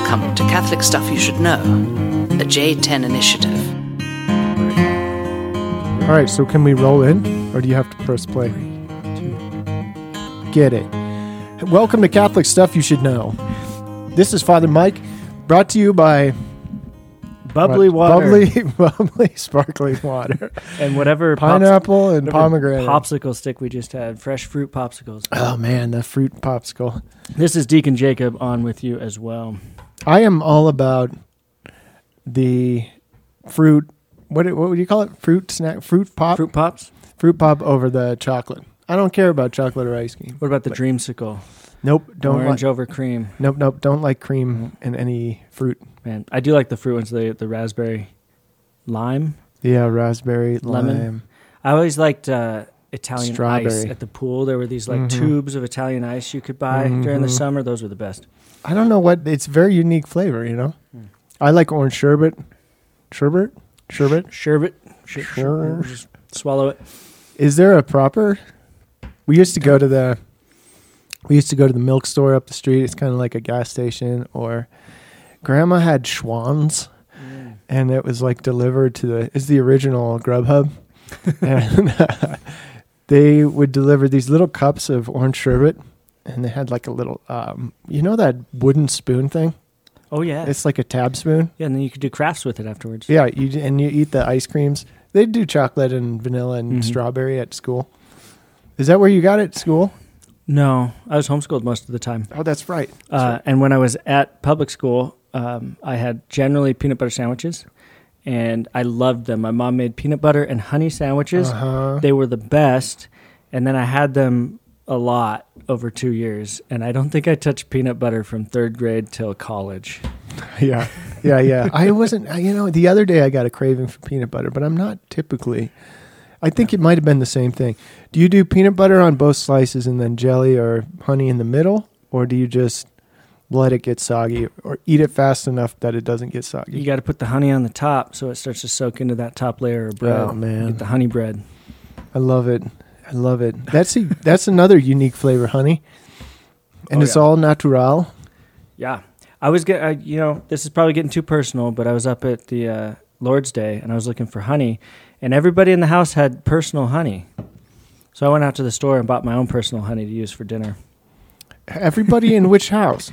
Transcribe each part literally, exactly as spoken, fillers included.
Welcome to Catholic Stuff You Should Know, a J ten initiative. All right, so can we roll in, or do you have to press play? Get it. Welcome to Catholic Stuff You Should Know. This is Father Mike, brought to you by bubbly what? water, bubbly, bubbly, sparkling water, and whatever pineapple pops- and whatever pomegranate popsicle stick we just had. Fresh fruit popsicles. Oh man, the fruit popsicle. This is Deacon Jacob on with you as well. I am all about the fruit. What what would you call it? Fruit snack, fruit pop, Fruit pops. fruit pop over the chocolate. I don't care about chocolate or ice cream. What about the But- dreamsicle? Nope, don't Orange like. over cream. Nope, nope, don't like cream in any fruit. Man, I do like the fruit ones. The the raspberry, lime. Yeah, raspberry, Lemon. lime. I always liked uh, Italian ice Strawberry. at the pool. There were these like Mhm. tubes of Italian ice you could buy during the Mhm. summer. Those were the best. I don't know what, it's very unique flavor, you know? Mm. I like orange sherbet. Sherbet? Sherbet? Sherbet. Sh- Sure. Just swallow it. Is there a proper? We used to go to the, we used to go to the milk store up the street. It's kind of like a gas station. Or Grandma had Schwann's, and it was like delivered to the, it's the original Grubhub. And uh, they would deliver these little cups of orange sherbet. And they had like a little, um, you know that wooden spoon thing? Oh yeah. It's like a tab spoon. Yeah, and then you could do crafts with it afterwards. Yeah, you and you eat the ice creams. They do chocolate and vanilla and Mhm. strawberry at school. Is that where you got it at school? No, I was homeschooled most of the time. Oh, that's right. That's Uh, right. and when I was at public school, um, I had generally peanut butter sandwiches, and I loved them. My mom made peanut butter and honey sandwiches. Uh-huh. They were the best, and then I had them a lot over two years, and I don't think I touched peanut butter from third grade till college. Yeah, yeah, yeah. I wasn't, you know, the other day I got a craving for peanut butter, but I'm not typically. I think it might have been the same thing. Do you do peanut butter on both slices and then jelly or honey in the middle? Or do you just let it get soggy or eat it fast enough that it doesn't get soggy? You got to put the honey on the top so it starts to soak into that top layer of bread. Oh, man. Get the honey bread. I love it. I love it. That's a, that's another unique flavor, honey. And Oh, it's yeah. all natural. Yeah. I was get, uh, you know, this is probably getting too personal, but I was up at the uh, Lord's Day and I was looking for honey, and everybody in the house had personal honey. So I went out to the store and bought my own personal honey to use for dinner. Everybody in which house?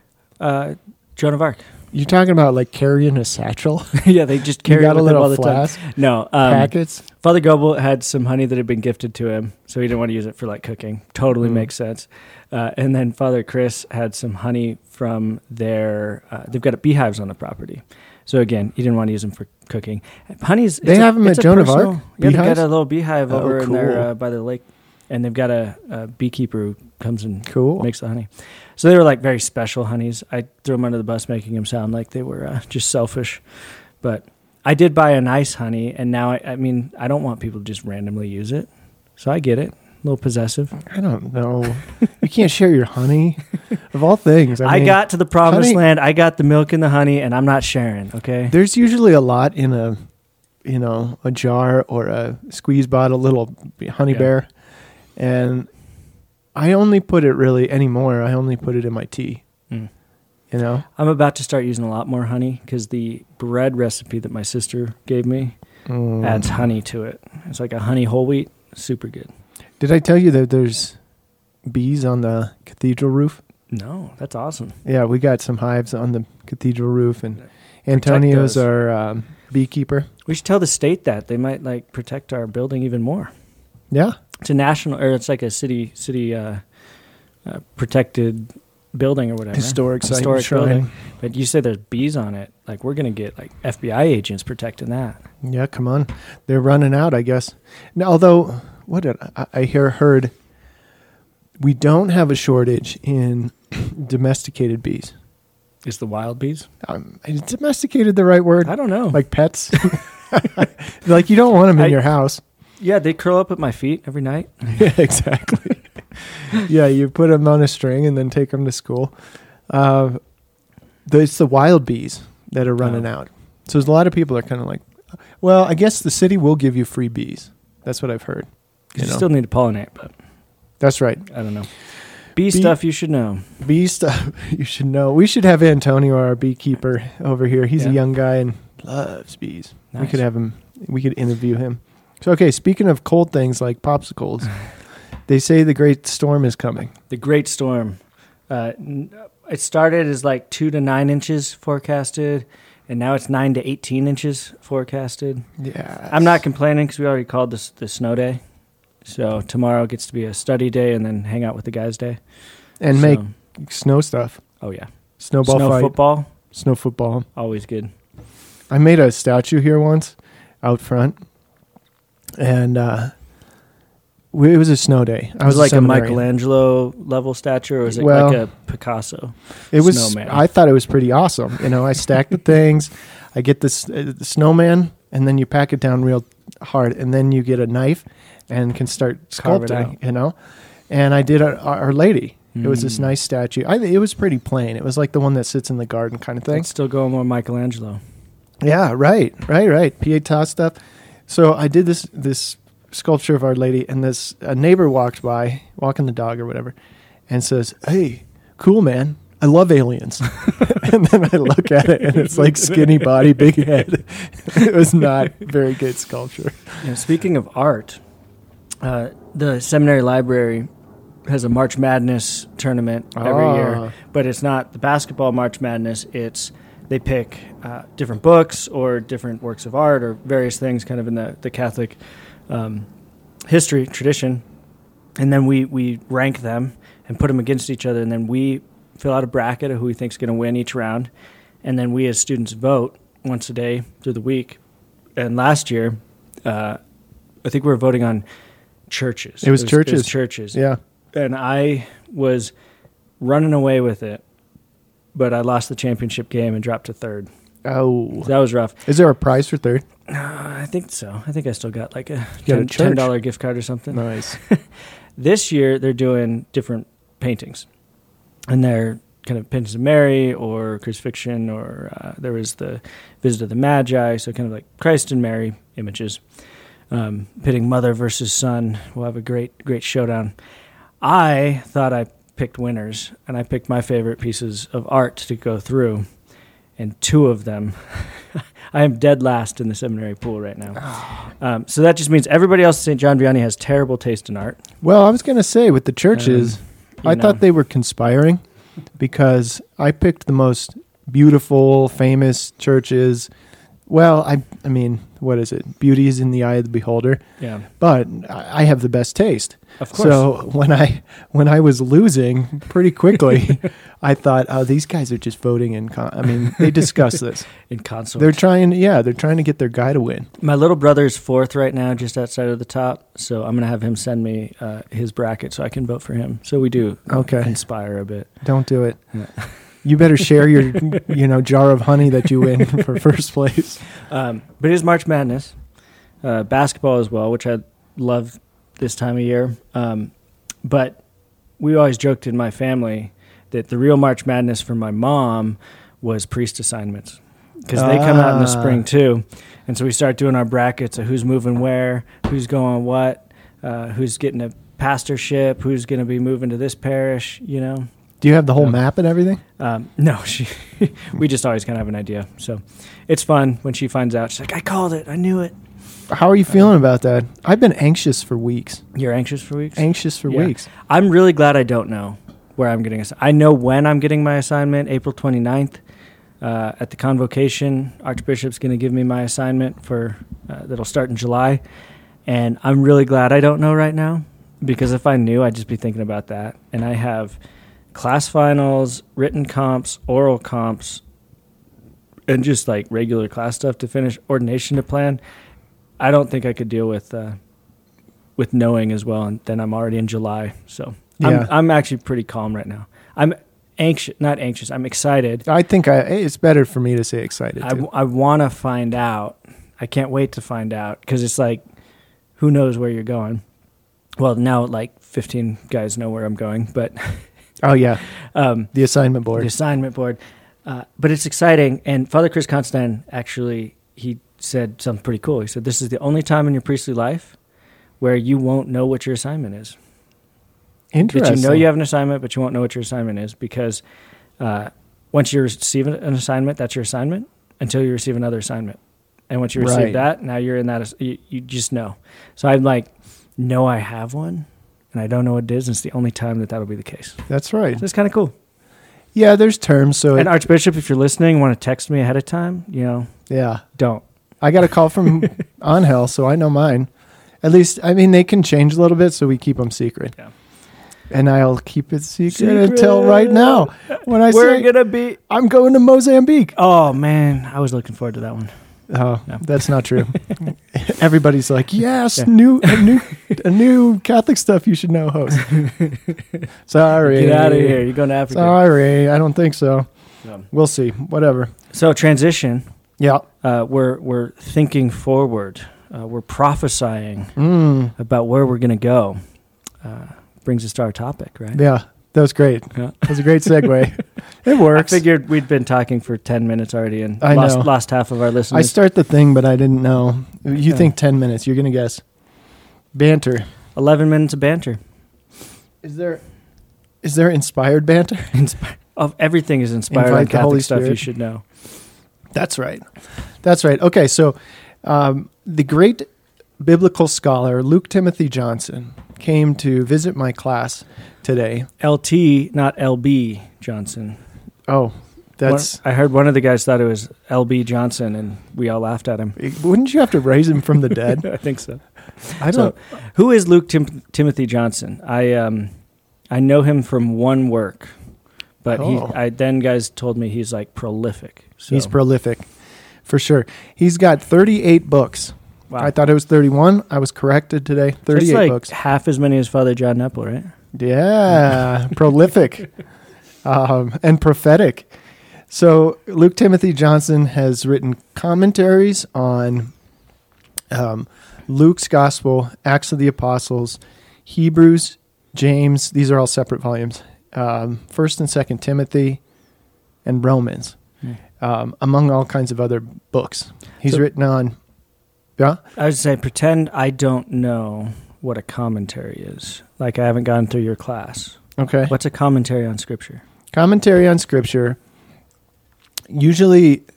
Uh, Joan of Arc. You're talking about like carrying a satchel? Yeah, they just You carry got it a with them all little the time. flask? No, um, Packets? Father Goebel had some honey that had been gifted to him, so he didn't want to use it for like cooking. Totally Mm. makes sense. Uh, and then Father Chris had some honey from their. Uh, they've got beehives on the property, so again, he didn't want to use them for cooking. Honey's. They it's a- have 'em it's at a Joan of personal- Arc? Yeah, they've got Beehives? a little beehive Oh, over in there cool. uh, by the lake, and they've got a, a beekeeper who comes and Cool. makes the honey. So they were like very special honeys. I threw them under the bus, making them sound like they were uh, just selfish. But I did buy a nice honey, and now I, I mean I don't want people to just randomly use it. So I get it. A little possessive. I don't know. You can't share your honey. Of all things. I, I, mean, got to the promised honey- land. I got the milk and the honey, and I'm not sharing. Okay. There's usually a lot in a, you know, a jar or a squeeze bottle, little honey Yeah. bear. And I only put it really anymore. I only put it in my tea, Mm. you know? I'm about to start using a lot more honey because the bread recipe that my sister gave me Mm. adds honey to it. It's like a honey whole wheat. Super good. Did I tell you that there's bees on the cathedral roof? No, that's awesome. Yeah, we got some hives on the cathedral roof, and Protect Antonio's us. our um, beekeeper. We should tell the state that they might like protect our building even more. Yeah, It's a national, or it's like a city city uh, uh, protected building or whatever. historic site, Historic shrine. building. But you say there's bees on it. Like we're gonna get like F B I agents protecting that. Yeah, come on, they're running out, I guess. Now, although, what did I, I hear heard? We don't have a shortage in domesticated bees. Is the wild bees? Um, is domesticated the right word? I don't know. Like pets? Like you don't want them in I- your house. yeah, they curl up at my feet every night. Yeah, exactly. Yeah, you put them on a string and then take them to school. Uh, the- it's the wild bees that are running Oh. out. So there's a lot of people are kind of like, well, I guess the city will give you free bees. That's what I've heard. You, You know? still need to pollinate, but That's right. I don't know. Bee stuff you should know. Bee stuff you should know. We should have Antonio, our beekeeper, over here. He's Yeah. a young guy and loves bees. We Nice. could have him. We could interview him. So, okay, speaking of cold things like popsicles, they say the great storm is coming. The Great Storm. Uh, n- it started as like two to nine inches forecasted, and now it's nine to eighteen inches forecasted. Yeah. I'm not complaining because we already called this the snow day. So tomorrow gets to be a study day and then hang out with the guys day. And So- make snow stuff. Oh, yeah. Snowball Snow fight. football, Snow football. always good. I made a statue here once out front. And uh, we, it was a snow day. I It was like a seminarian. Michelangelo level statue, or was it Well, like a Picasso? It was. snowman? I thought it was pretty awesome. You know, I stacked the things. I get this uh, the snowman, and then you pack it down real hard, and then you get a knife and can start Carve it sculpting. out. You know, and I did our, our Lady. It was this Mm. nice statue. I it was pretty plain. It was like the one that sits in the garden kind of thing. It's still going more Michelangelo. Yeah, right, right, right. Pietà stuff. So I did this this sculpture of Our Lady, and this a neighbor walked by, walking the dog or whatever, and says, "Hey, cool man, I love aliens." And then I look at it, and it's like skinny body, big head. It was not very good sculpture. And speaking of art, uh, the seminary library has a March Madness tournament every Ah. year, but it's not the basketball March Madness. It's they pick uh, different books or different works of art or various things kind of in the, the Catholic um, history, tradition, and then we, we rank them and put them against each other, and then we fill out a bracket of who we think is going to win each round, and then we as students vote once a day through the week. And last year, uh, I think we were voting on churches. It was churches. churches. Yeah. And I was running away with it, but I lost the championship game and dropped to third. Oh, So that was rough. is there a prize for third? Uh, I think so. I think I still got like a You got a ten, church. ten dollar gift card or something. Nice. This year they're doing different paintings, and they're kind of Paintings of Mary or Crucifixion, or uh, there was the Visit of the Magi, so kind of like Christ and Mary images, um, pitting mother versus son. We'll have a great, great showdown. I thought I picked winners, and I picked my favorite pieces of art to go through, and two of them, I am dead last in the seminary pool right now. Um, so that just means everybody else at Saint John Vianney has terrible taste in art. Well, I was going to say with the churches, Um, you I know. thought they were conspiring because I picked the most beautiful, famous churches. Well, I I mean, what is it? Beauty is in the eye of the beholder. Yeah, But I I have the best taste. of course. So when I when I was losing pretty quickly, I thought, oh, these guys are just voting in. Con- I mean, they discuss this. in consort. They're trying, yeah, they're trying to get their guy to win. My little brother's fourth right now, just outside of the top. So I'm going to have him send me uh, his bracket so I can vote for him. So we do Okay. conspire a bit. Don't do it. Yeah. You better share your, you know, jar of honey that you win for first place. Um, but it is March Madness. Uh, basketball as well, which I love this time of year. Um, but we always joked in my family that the real March Madness for my mom was priest assignments, because they come out in the Ah. spring too. And so we start doing our brackets of who's moving where, who's going what, uh, who's getting a pastorship, who's going to be moving to this parish, you know. Do you have the whole Um, map and everything? Um, no, she. we just always kind of have an idea. So it's fun when she finds out. She's like, I called it. I knew it. How are you feeling about that? I've been anxious for weeks. You're anxious for weeks? Anxious for Yeah. weeks. I'm really glad I don't know where I'm getting assigned. I know when I'm getting my assignment, April twenty-ninth, uh, at the convocation. Archbishop's going to give me my assignment for uh, that'll start in July. And I'm really glad I don't know right now, because if I knew, I'd just be thinking about that. And I have class finals, written comps, oral comps, and just like regular class stuff to finish, ordination to plan. I don't think I could deal with uh, with knowing as well, and then I'm already in July. So Yeah. I'm I'm actually pretty calm right now. I'm anxious, not anxious. I'm excited. I think I, it's better for me to say excited. I, Too. I want to find out. I can't wait to find out, because it's like, who knows where you're going? Well, now like fifteen guys know where I'm going, but oh, yeah. um, The assignment board. the assignment board. Uh, but it's exciting. And Father Chris Constantine, actually, he said something pretty cool. He said, this is the only time in your priestly life where you won't know what your assignment is. Interesting. That you know you have an assignment, but you won't know what your assignment is because uh, once you receive an assignment, that's your assignment until you receive another assignment. And once you receive Right. that, now you're in that, you, you just know. So I'm like, know I have one, and I don't know what it is, and it's the only time that that'll be the case. That's right. So it's kind of cool. Yeah, there's terms. So And it, Archbishop, if you're listening, want to text me ahead of time, you know, yeah, don't. I got a call from Angel, so I know mine. At least, I mean, they can change a little bit, so we keep them secret. Yeah. And I'll keep it secret, Secret. until right now. When I We're say going to be. I'm going to Mozambique. Oh, man. I was looking forward to that one. Oh, No. that's not true. Everybody's like, yes, Yeah. new, a new, a new Catholic stuff you should know host. Sorry, Get out of here. You're going to Africa. Sorry, I don't think so. No. We'll see. Whatever. So transition. Yeah. Uh, we're we're thinking forward. Uh, we're prophesying Mm. about where we're going to go. Uh, brings us to our topic, right? Yeah. That was great. Yeah. That was a great segue. It I works. figured we'd been talking for ten minutes already and I lost, know. lost half of our I listeners. start the thing, but I didn't know. You Yeah. think ten minutes. You're going to guess. Banter. eleven minutes of banter. Is there is there inspired banter? Inspi- of everything is inspired Invite on the Holy Catholic stuff you Spirit. should know. That's right. That's right. Okay, so um, the great biblical scholar Luke Timothy Johnson came to visit my class today. L T, not L B Johnson. Oh, that's... One- I heard one of the guys thought it was L B Johnson, and we all laughed at him. Wouldn't you have to raise him from the dead? I think so. I don't... So, who is Luke Tim- Timothy Johnson? I um, I know him from one work, but Oh. he. I then guys told me he's like prolific. So. He's prolific, for sure. He's got thirty-eight books. Wow. I thought it was thirty-one. I was corrected today. That's thirty-eight like books. half as many as Father John Nepple, right? Yeah, prolific um, and prophetic. So Luke Timothy Johnson has written commentaries on um, Luke's Gospel, Acts of the Apostles, Hebrews, James. These are all separate volumes. Um, First and Second Timothy, and Romans, Hmm. um, among all kinds of other books. He's So- written on. Yeah. I would say pretend I don't know what a commentary is. Like I haven't gone through your class. Okay. What's a commentary on Scripture? Commentary on Scripture. Usually,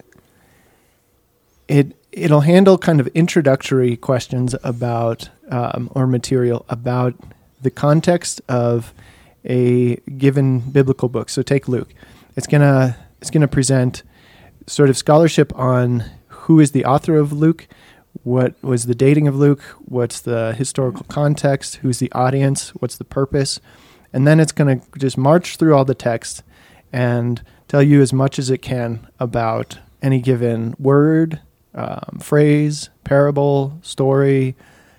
it it'll handle kind of introductory questions about um, or material about the context of a given biblical book. So take Luke. It's gonna it's gonna present sort of scholarship on who is the author of Luke, what was the dating of Luke, what's the historical context, who's the audience, what's the purpose, and then it's going to just march through all the text and tell you as much as it can about any given word, um, phrase, parable, story.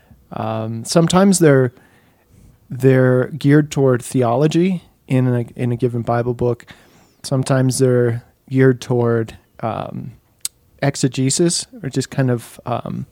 Um, sometimes they're they're geared toward theology in a, in a given Bible book. Sometimes they're geared toward um, exegesis, or just kind of um,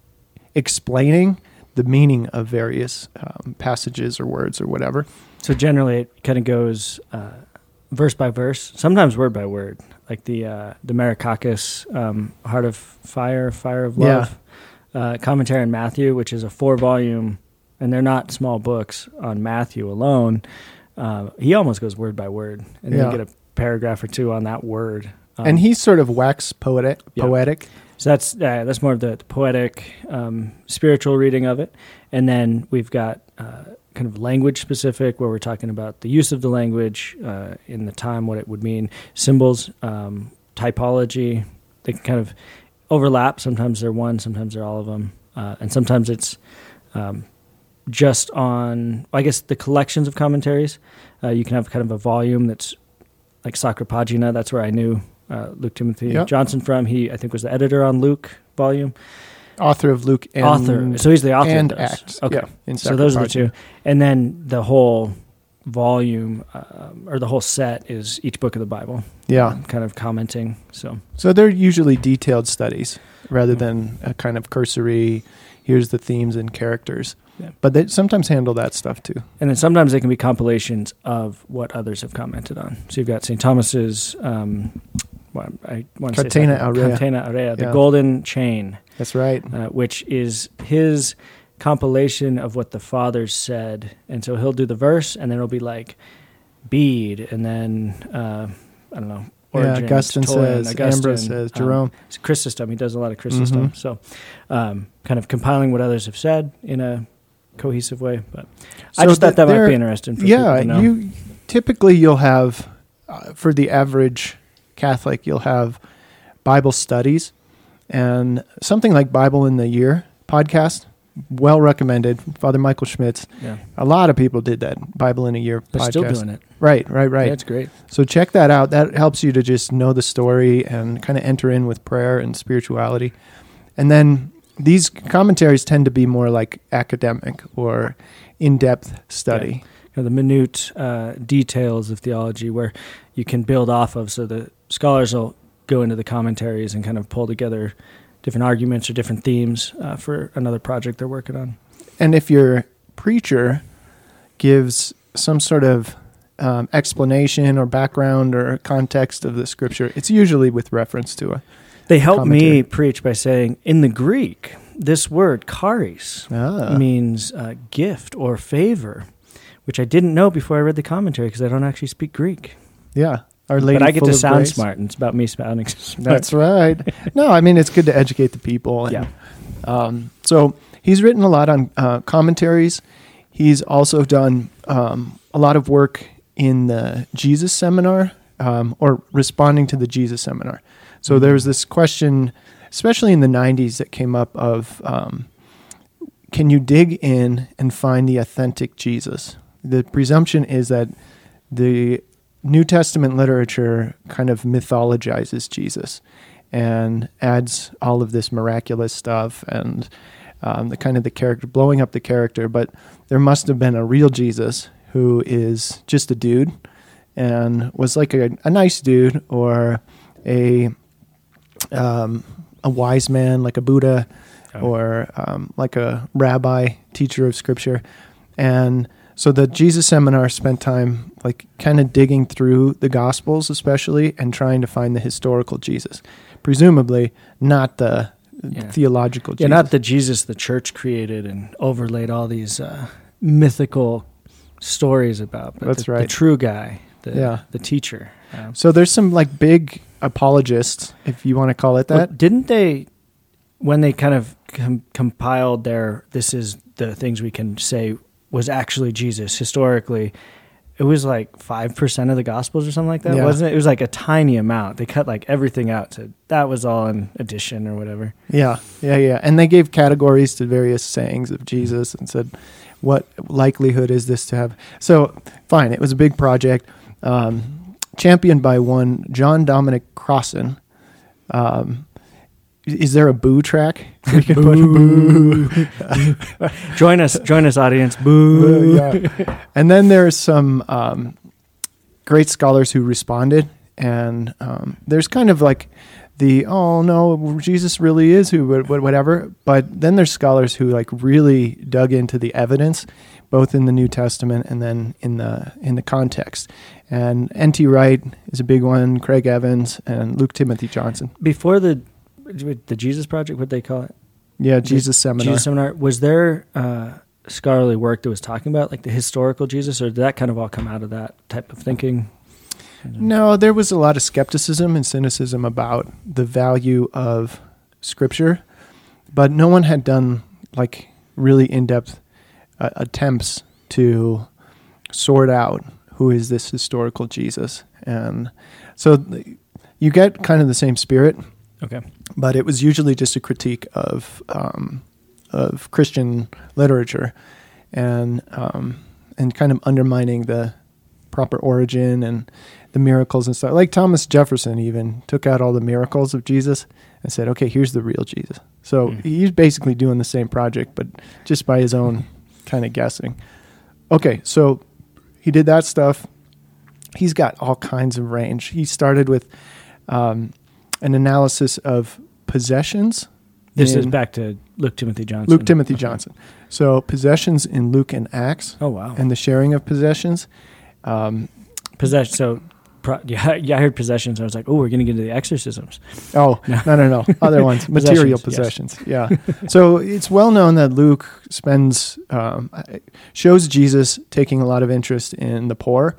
explaining the meaning of various um, passages or words or whatever. So generally, it kind of goes uh, verse by verse, sometimes word by word, like the uh, the Marikakis um, Heart of Fire, Fire of Love uh, commentary on Matthew, which is a four volume, and they're not small books on Matthew alone. Uh, he almost goes word by word, and Yeah. then you get a paragraph or two on that word. Um, And he's sort of wax poetic. Yeah. Poetic. So that's uh, that's more of the, the poetic, um, spiritual reading of it, and then we've got uh, kind of language specific, where we're talking about the use of the language uh, in the time, what it would mean, symbols, um, typology. They can kind of overlap. Sometimes they're one, sometimes they're all of them, uh, and sometimes it's um, just on, I guess, the collections of commentaries. Uh, you can have kind of a volume that's like Sacra Pagina. That's where I knew uh, Luke Timothy Yep. Johnson from. He, I think, was the editor on Luke volume. Author of Luke and author. So he's the author and of those. Acts. Okay. Yeah, in So those are the Sacra two. And then the whole volume um, or the whole set is each book of the Bible. Yeah. um, kind of commenting. So So they're usually detailed studies rather than a kind of cursory, here's the themes and characters. Yeah. But they sometimes handle that stuff too. And then sometimes they can be compilations of what others have commented on. So you've got Saint Thomas's, um, well, I want to say Catena something. Aurea. Catena Aurea, the Yeah. Golden Chain, That's right. uh, which is his compilation of what the fathers said. And so he'll do the verse, and then it'll be like Bede, and then, uh, I don't know, Origins, yeah, Augustine Torin, says, Augustine, Ambrose says, Jerome. Um, it's Chrysostom. He does a lot of Chrysostom. Mhm. So um, kind of compiling what others have said in a cohesive way. But I So just thought th- that might there- be interesting for Yeah, people to know. you typically you'll have, uh, for the average Catholic, you'll have Bible studies, and something like Bible in the Year podcast, well recommended. Father Michael Schmitz. yeah. A lot of people did that Bible in a Year They're podcast. still doing it. Right, right, right. Yeah, it's great. So check that out. That helps you to just know the story and kind of enter in with prayer and spirituality. And then these commentaries tend to be more like academic or in-depth study. You know, the minute uh, details of theology where you can build off of. So the scholars will go into the commentaries and kind of pull together different arguments or different themes uh, for another project they're working on. And if your preacher gives some sort of um, explanation or background or context of the scripture, it's usually with reference to a They help commentary. me preach by saying, in the Greek, this word charis ah, means uh, gift or favor, which I didn't know before I read the commentary because I don't actually speak Greek. yeah. Our Lady but I get full to of sound grace. smart, and it's about me sounding smart. That's right. No, I mean, it's good to educate the people. And, Yeah. Um, so he's written a lot on uh, commentaries. He's also done um, a lot of work in the Jesus Seminar, um, or responding to the Jesus Seminar. So Mm-hmm. there was this question, especially in the nineties, that came up of, um, can you dig in and find the authentic Jesus? The presumption is that the New Testament literature kind of mythologizes Jesus and adds all of this miraculous stuff and um, the kind of the character, blowing up the character. But there must have been a real Jesus who is just a dude and was like a, a nice dude, or a um, a wise man like a Buddha, Oh. or um, like a rabbi, teacher of scripture. And so the Jesus Seminar spent time like kind of digging through the Gospels especially and trying to find the historical Jesus, presumably not the Yeah. theological Jesus. Yeah, not the Jesus the church created and overlaid all these uh, mythical stories about, but That's the, right. the true guy, the, Yeah. the teacher. Um, So there's some like big apologists, if you want to call it well, that. didn't they, when they kind of com- compiled their, this is the things we can say was actually Jesus historically, it was like five percent of the Gospels or something like that, Yeah. wasn't it? It was like a tiny amount. They cut like everything out. So that was all an addition or whatever. Yeah, yeah, yeah. And they gave categories to various sayings of Jesus and said, what likelihood is this to have? So, fine, it was a big project, um, championed by one John Dominic Crossan. Um, is there a boo track? We can put boo. Join us, join us, audience. Boo. Yeah. And then there's some um, great scholars who responded, and um, there's kind of like the, oh no, Jesus really is who, wh- wh- whatever. But then there's scholars who like really dug into the evidence, both in the New Testament and then in the in the context. And N T Wright is a big one, Craig Evans, and Luke Timothy Johnson. Before the the Jesus Project, what they call it? Yeah, Jesus Seminar. Jesus Seminar. Was there uh, scholarly work that was talking about like the historical Jesus, or did that kind of all come out of that type of thinking? No, there was a lot of skepticism and cynicism about the value of Scripture, but no one had done like really in-depth uh, attempts to sort out who is this historical Jesus. And so th- you get kind of the same spirit, Okay. but it was usually just a critique of um, of Christian literature and um, and kind of undermining the proper origin and the miracles and stuff. Like Thomas Jefferson even took out all the miracles of Jesus and said, okay, here's the real Jesus. So Mm. he's basically doing the same project, but just by his own kind of guessing. Okay, so he did that stuff. He's got all kinds of range. He started with um, an analysis of possessions. This is in back to Luke Timothy Johnson. Luke Timothy Okay. Johnson. So possessions in Luke and Acts Oh wow. and the sharing of possessions. Um, Possession. So Pro, yeah, yeah, I heard possessions. I was like, oh, we're going to get into the exorcisms. Oh, no, no, no. no. Other ones, material possessions. Yes. Yeah. So it's well known that Luke spends, um, shows Jesus taking a lot of interest in the poor,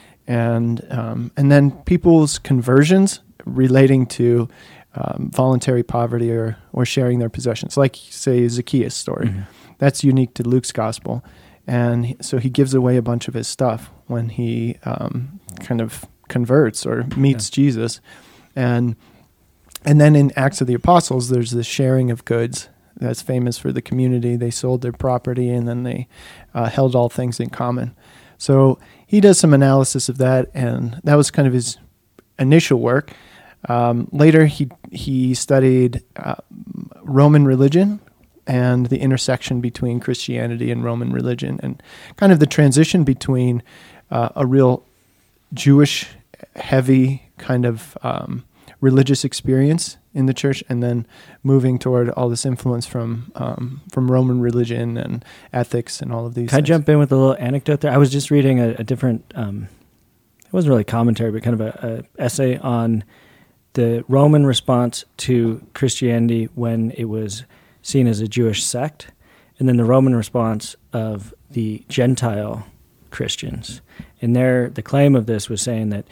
and um, and then people's conversions relating to um, voluntary poverty or, or sharing their possessions, like, say, Zacchaeus' story. Mm-hmm. That's unique to Luke's gospel. And he, so he gives away a bunch of his stuff when he um, kind of converts or meets yeah. Jesus. And and then in Acts of the Apostles, there's the sharing of goods that's famous for the community. They sold their property and then they uh, held all things in common. So he does some analysis of that, and that was kind of his initial work. Um, later, he he studied uh, Roman religion and the intersection between Christianity and Roman religion, and kind of the transition between uh, a real Jewish heavy kind of um, religious experience in the church, and then moving toward all this influence from um, from Roman religion and ethics and all of these Can things. I jump in with a little anecdote there? I was just reading a, a different, um, it wasn't really commentary, but kind of a, a essay on the Roman response to Christianity when it was seen as a Jewish sect, and then the Roman response of the Gentile Christians. And there, the claim of this was saying that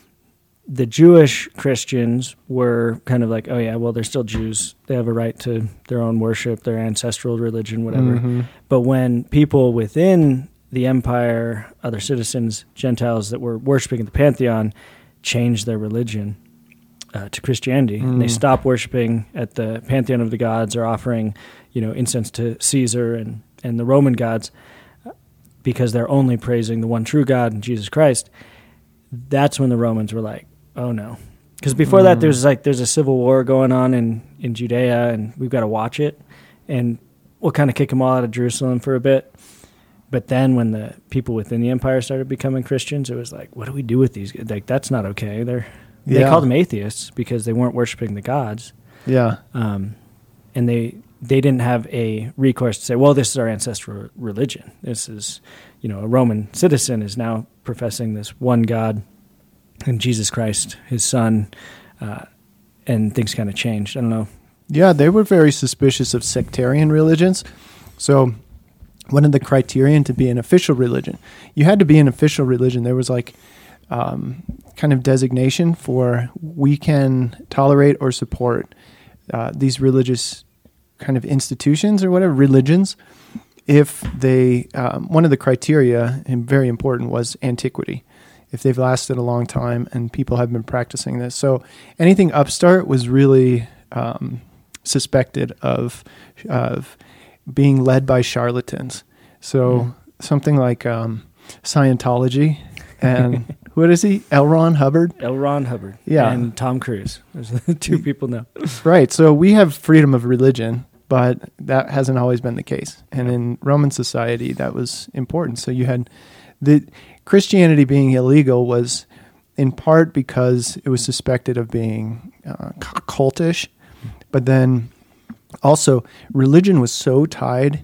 the Jewish Christians were kind of like, oh yeah, well, they're still Jews. They have a right to their own worship, their ancestral religion, whatever. Mm-hmm. But when people within the empire, other citizens, Gentiles that were worshiping at the Pantheon, changed their religion uh, to Christianity, mm. and they stopped worshiping at the Pantheon of the gods or offering, you know, incense to Caesar and, and the Roman gods, because they're only praising the one true God, Jesus Christ. That's when the Romans were like, oh no. Because before mm. that, there's like there's a civil war going on in, in Judea, and we've got to watch it. And we'll kind of kick them all out of Jerusalem for a bit. But then when the people within the empire started becoming Christians, it was like, what do we do with these guys? Like, that's not okay. They're They yeah. called them atheists because they weren't worshiping the gods. Yeah. Um, and they they didn't have a recourse to say, well, this is our ancestral religion. This is, you know, a Roman citizen is now professing this one God and Jesus Christ, his son, uh, and things kind of changed. I don't know. Yeah, they were very suspicious of sectarian religions. So one of the criterion to be an official religion, you had to be an official religion. There was like um, kind of designation for we can tolerate or support uh, these religious kind of institutions or whatever, religions, if they, um, one of the criteria, and very important, was antiquity. If they've lasted a long time and people have been practicing this. So anything upstart was really um, suspected of of being led by charlatans. So mm. something like um, Scientology and what is he? L. Ron Hubbard? L. Ron Hubbard. Yeah. And Tom Cruise. There's the two people now. Right. So we have freedom of religion, but that hasn't always been the case. And in Roman society, that was important. So you had the Christianity being illegal was in part because it was suspected of being uh, cultish, but then also religion was so tied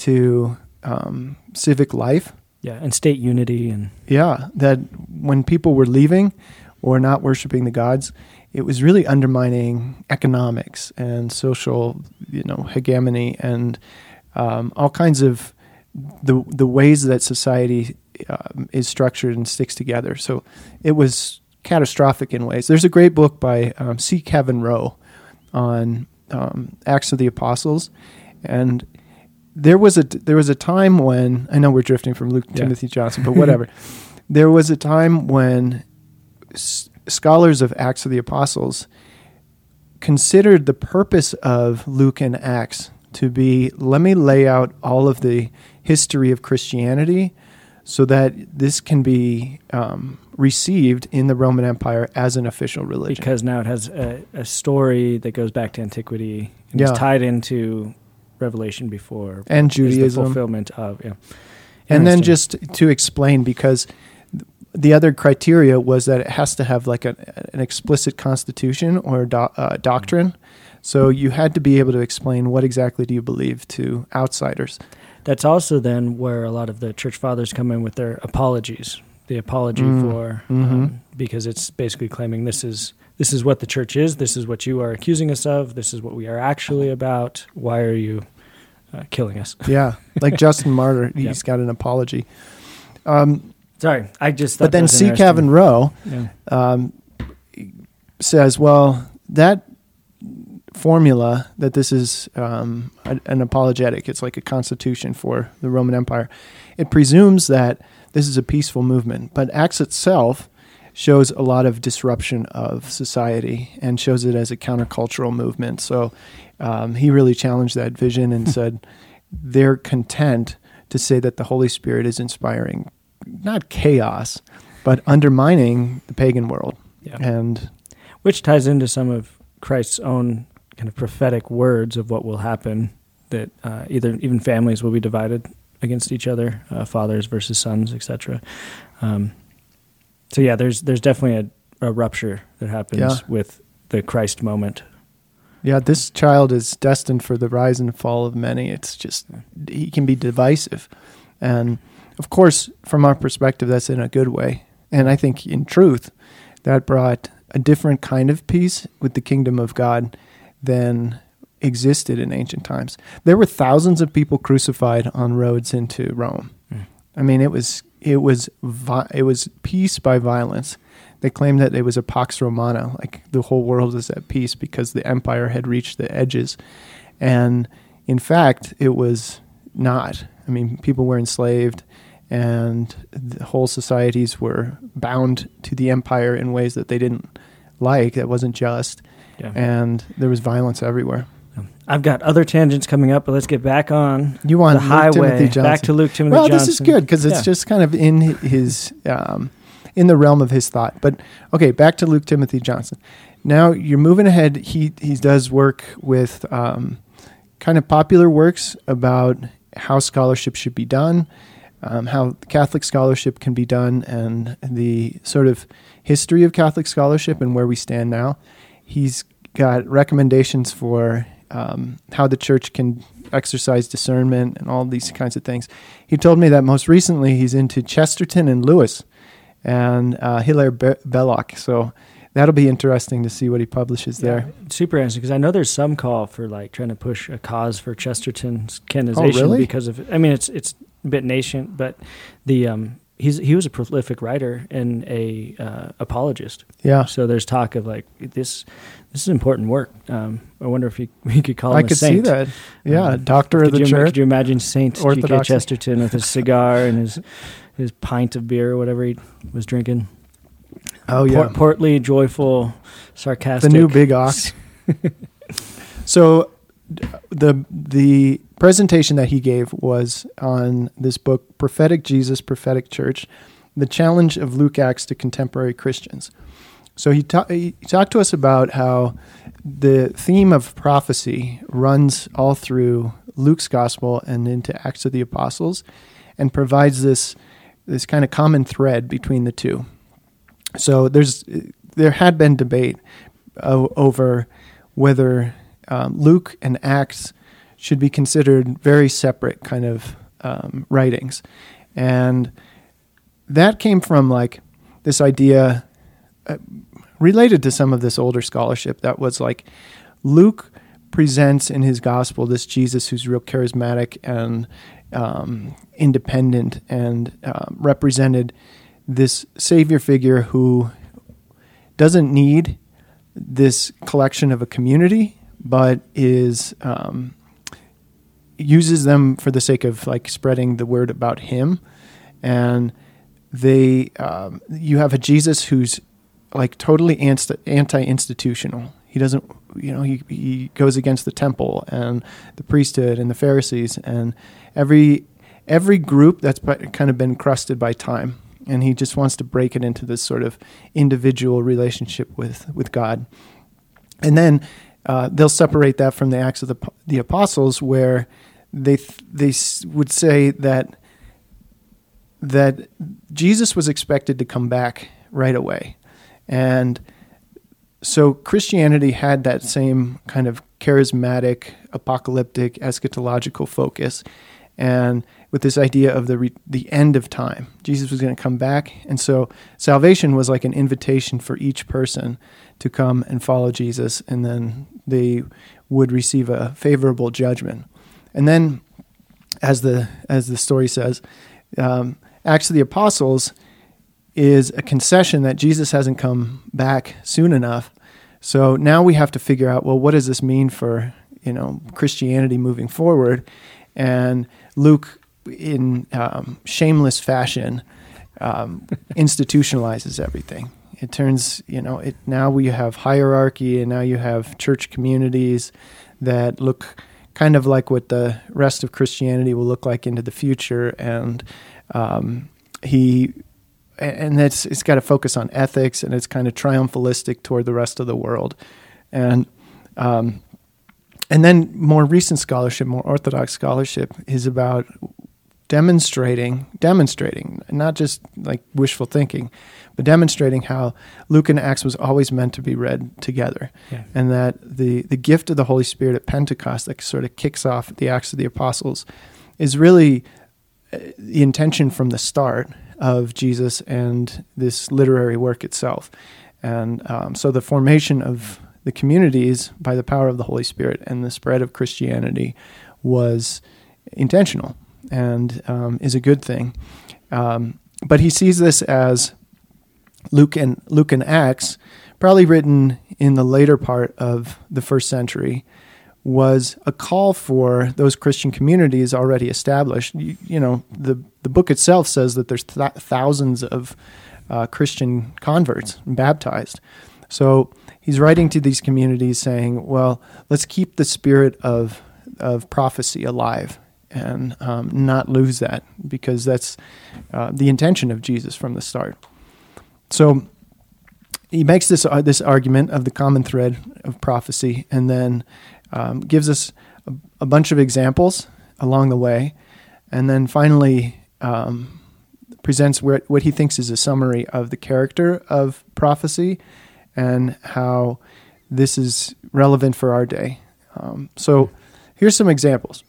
to um, civic life. Yeah, and state unity. and Yeah, that when people were leaving or not worshiping the gods, it was really undermining economics and social, you know, hegemony and um, all kinds of the the ways that society uh, is structured and sticks together. So it was catastrophic in ways. There's a great book by um, C. Kevin Rowe on um, Acts of the Apostles, and there was a there was a time when, I know we're drifting from Luke yeah. Timothy Johnson, but whatever. There was a time when s- scholars of Acts of the Apostles considered the purpose of Luke and Acts to be, let me lay out all of the history of Christianity so that this can be um, received in the Roman Empire as an official religion. Because now it has a, a story that goes back to antiquity and yeah. is tied into Revelation before. And Judaism. The fulfillment of, yeah. And then just to explain, because the other criteria was that it has to have like a, an explicit constitution or do, uh, doctrine. So you had to be able to explain what exactly do you believe to outsiders. That's also then where a lot of the church fathers come in with their apologies the apology Mm. for, Mhm. um, because it's basically claiming this is this is what the church is, this is what you are accusing us of, this is what we are actually about. Why are you uh, killing us? Yeah, like Justin Martyr, he's Yep. got an apology. Um, Sorry, I just. Thought but then that was C. interesting. Kevin Rowe Yeah. um, says, well, that formula that this is um, a, an apologetic, it's like a constitution for the Roman Empire. It presumes that this is a peaceful movement, but Acts itself shows a lot of disruption of society and shows it as a countercultural movement. So um, he really challenged that vision and said they're content to say that the Holy Spirit is inspiring, not chaos, but undermining the pagan world. Yeah. And Which ties into some of Christ's own kind of prophetic words of what will happen, that uh, either even families will be divided against each other, uh, fathers versus sons, et cetera. Um, so yeah, there's there's definitely a, a rupture that happens Yeah. with the Christ moment. yeah, this child is destined for the rise and fall of many. It's just, he can be divisive. And of course, from our perspective, that's in a good way. And I think in truth, that brought a different kind of peace with the kingdom of God than existed in ancient times. There were thousands of people crucified on roads into Rome. Mm. I mean, it was it was vi- it was peace by violence. They claimed that it was a pax romana, like the whole world was at peace because the empire had reached the edges. And in fact, it was not. I mean, people were enslaved, and the whole societies were bound to the empire in ways that they didn't like, that wasn't just. Yeah. And there was violence everywhere. I've got other tangents coming up, but let's get back on You want the Luke highway. Timothy Johnson. Back to Luke Timothy well, Johnson. this is good because it's Yeah. just kind of in his, um, in the realm of his thought. But okay, back to Luke Timothy Johnson. Now you're moving ahead. He he does work with um, kind of popular works about how scholarship should be done, um, how Catholic scholarship can be done, and the sort of history of Catholic scholarship and where we stand now. He's got recommendations for um, how the church can exercise discernment and all these kinds of things. He told me that most recently he's into Chesterton and Lewis and uh, Hilaire Be- Belloc. So that'll be interesting to see what he publishes there. Yeah, super interesting, because I know there's some call for like trying to push a cause for Chesterton's canonization. Oh, really? Because of, I mean, it's it's a bit nascent, but the um, he's he was a prolific writer and a uh, apologist. Yeah, So there's talk of like this this is important work. Um, I wonder if he, we could call him I a could saint. see that. Yeah, Um, doctor of Could the you, church. could you imagine Saint G K Orthodoxy. Chesterton with his cigar and his his pint of beer or whatever he was drinking? Oh yeah, Port- portly, joyful, sarcastic. the new big ox. So d- the the presentation that he gave was on this book, Prophetic Jesus, Prophetic Church, the challenge of Luke Acts to contemporary Christians. So he, ta- he talked to us about how the theme of prophecy runs all through Luke's gospel and into Acts of the Apostles, and provides this this kind of common thread between the two. So there's there had been debate uh, over whether um, Luke and Acts should be considered very separate kind of um, writings, and that came from like this idea uh, related to some of this older scholarship that was like Luke presents in his gospel this Jesus who's real charismatic and um, independent and um, represented this savior figure who doesn't need this collection of a community, but is um, uses them for the sake of like spreading the word about him. And they, um, you have a Jesus who's like totally anti- anti-institutional. He doesn't, you know, he, he goes against the temple and the priesthood and the Pharisees and every every group that's kind of been crusted by time. And he just wants to break it into this sort of individual relationship with, with God. And then uh, they'll separate that from the Acts of the the Apostles, where they th- they s- would say that that Jesus was expected to come back right away. And so Christianity had that same kind of charismatic, apocalyptic, eschatological focus. And with this idea of the re- the end of time. Jesus was going to come back, and so salvation was like an invitation for each person to come and follow Jesus, and then they would receive a favorable judgment. And then, as the as the story says, um, Acts of the Apostles is a concession that Jesus hasn't come back soon enough. So now we have to figure out, well, what does this mean for, you know, Christianity moving forward? And Luke, in um, shameless fashion, um, institutionalizes everything. It turns, you know, it now we have hierarchy, and now you have church communities that look kind of like what the rest of Christianity will look like into the future. And um, he, and it's it's got to focus on ethics, and it's kind of triumphalistic toward the rest of the world. And um, and then more recent scholarship, more orthodox scholarship, is about demonstrating, demonstrating, not just like wishful thinking, but demonstrating how Luke and Acts was always meant to be read together. Yeah. And that the, the gift of the Holy Spirit at Pentecost that sort of kicks off the Acts of the Apostles is really the intention from the start of Jesus and this literary work itself. And um, so the formation of the communities by the power of the Holy Spirit and the spread of Christianity was intentional and um, is a good thing. Um, but he sees this as Luke and Luke and Acts, probably written in the later part of the first century, was a call for those Christian communities already established. You, you know, the the book itself says that there's th- thousands of uh, Christian converts baptized. So he's writing to these communities saying, well, let's keep the spirit of of prophecy alive and um, not lose that, because that's uh, the intention of Jesus from the start. So he makes this uh, this argument of the common thread of prophecy, and then um, gives us a, a bunch of examples along the way, and then finally um, presents where, what he thinks is a summary of the character of prophecy and how this is relevant for our day. Um, so here's some examples.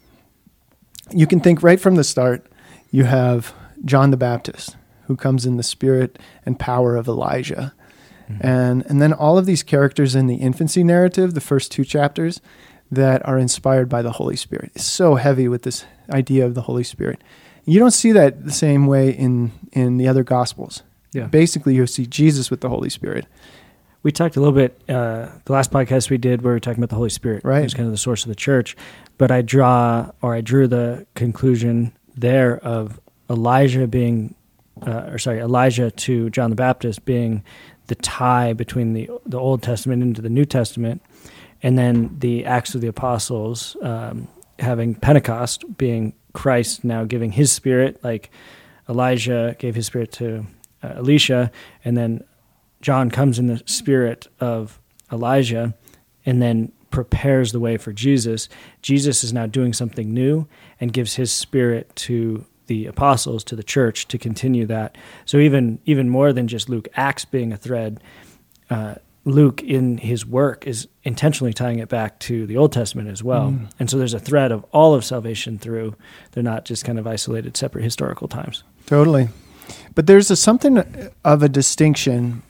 You can think right from the start, you have John the Baptist, who comes in the spirit and power of Elijah. Mm-hmm. And and then all of these characters in the infancy narrative, the first two chapters, that are inspired by the Holy Spirit. It's so heavy with this idea of the Holy Spirit. You don't see that the same way in, in the other Gospels. Yeah. Basically, you see Jesus with the Holy Spirit. We talked a little bit, uh, the last podcast we did where we were talking about the Holy Spirit. Right. It was kind of the source of the church. But I draw, or I drew the conclusion there of Elijah being, uh, or sorry, Elijah to John the Baptist being the tie between the the Old Testament into the New Testament, and then the Acts of the Apostles um, having Pentecost being Christ now giving his spirit, like Elijah gave his spirit to uh, Elisha, and then John comes in the spirit of Elijah and then prepares the way for Jesus. Jesus is now doing something new and gives his spirit to the apostles, to the church, to continue that. So even even more than just Luke Acts being a thread, uh, Luke in his work is intentionally tying it back to the Old Testament as well. Mm. And so there's a thread of all of salvation through. They're not just kind of isolated, separate historical times. Totally. But there's a, something of a distinction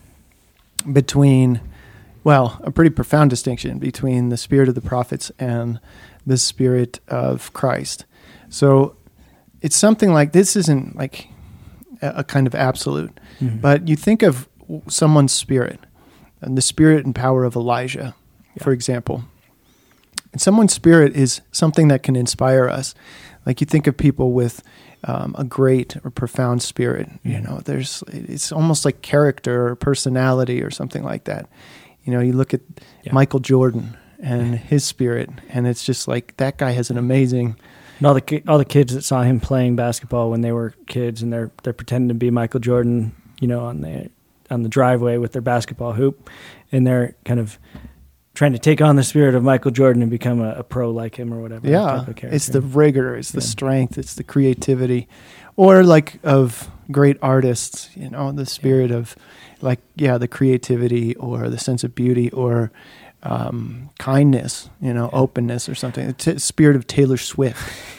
between, well, a pretty profound distinction between the spirit of the prophets and the spirit of Christ. So it's something like, this isn't like a, a kind of absolute, mm-hmm. but you think of someone's spirit, and the spirit and power of Elijah, yeah. for example. And someone's spirit is something that can inspire us. Like you think of people with um, a great or profound spirit, mm-hmm. you know, there's, it's almost like character or personality or something like that. You know, you look at yeah. Michael Jordan and his spirit, and it's just like, that guy has an amazing... And all the ki- all the kids that saw him playing basketball when they were kids, and they're they're pretending to be Michael Jordan, you know, on the on the driveway with their basketball hoop, and they're kind of trying to take on the spirit of Michael Jordan and become a, a pro like him or whatever. Yeah, it's the rigor, it's the yeah. strength, it's the creativity, or like of great artists, you know, the spirit yeah. of like yeah, the creativity or the sense of beauty or um, kindness, you know, yeah. openness or something. The t- spirit of Taylor Swift,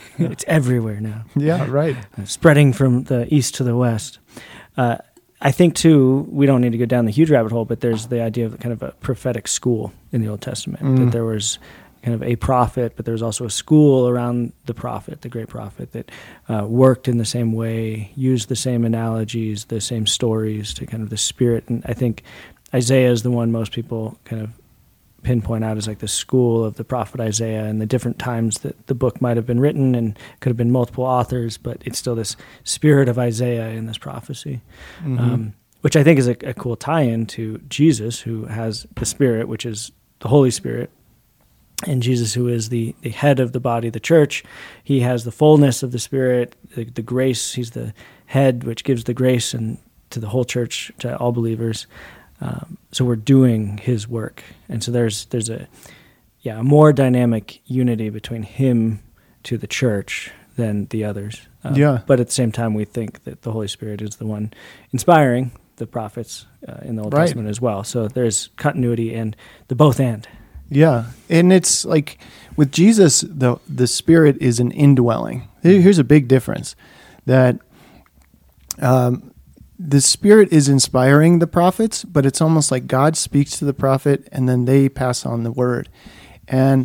It's everywhere now. Yeah, right. Uh, spreading from the east to the west. Uh, I think, too, we don't need to go down the huge rabbit hole, but there's the idea of kind of a prophetic school in the Old Testament, Mm. that there was kind of a prophet, but there was also a school around the prophet, the great prophet, that uh, worked in the same way, used the same analogies, the same stories to kind of the spirit. And I think Isaiah is the one most people kind of pinpoint out as like the school of the prophet Isaiah, and the different times that the book might have been written, and could have been multiple authors, but it's still this spirit of Isaiah in this prophecy, Mm-hmm. um, which I think is a, a cool tie-in to Jesus, who has the Spirit, which is the Holy Spirit, and Jesus, who is the, the head of the body, the church. He has the fullness of the Spirit, the, the grace. He's the head, which gives the grace and to the whole church, to all believers. Um, so we're doing his work. And so there's there's a yeah a more dynamic unity between him to the church than the others. Um, Yeah. But at the same time, we think that the Holy Spirit is the one inspiring the prophets uh, in the Old Right. Testament as well. So there's continuity and the both and. Yeah, and it's like with Jesus, the the Spirit is an indwelling. Here- Here's a big difference, that um, the Spirit is inspiring the prophets, but it's almost like God speaks to the prophet, and then they pass on the word. And